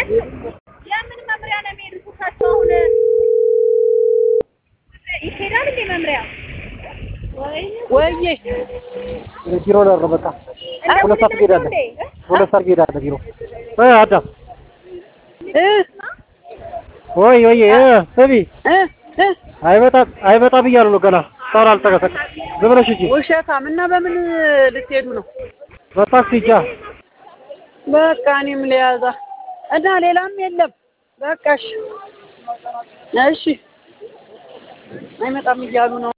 የምን መምሪያ ነው የሚሄዱት? እሳቸው አሁን ይሄዳል እንዴ መምሪያ? ወይዬ ቢሮ ነው በቃ ሁለት ሰዓት ሄዳለሁ። ሁለት ሰዓት ሄዳለሁ ቢሮ አዳም ወይ ስሚ አይመጣም እያሉ ነው ገና እስካሁን አልተቀሰቀሰም። ዝም ብለሽ እንጂ ውሸታም እና በምን ልትሄዱ ነው? በታክሲ እንጃ በቃ እኔም ልያዛ እና ሌላም የለም። በቃ እሺ አይመጣም እያሉ ነው።